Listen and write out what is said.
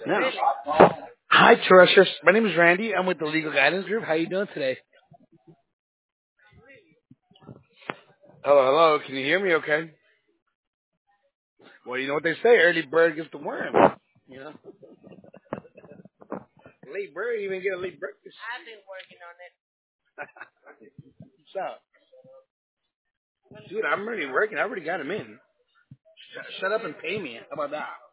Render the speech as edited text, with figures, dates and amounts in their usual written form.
No. Hi, Terrestrials. My name is Randy. I'm with the Legal Guidance Group. How you doing today? Hello, hello. Can you hear me okay? Well, you know what they say. Early bird gets the worm. You know? Late bird even get a late breakfast. What's up? Dude, I'm already working. I already got him in. Shut up and pay me. How about that?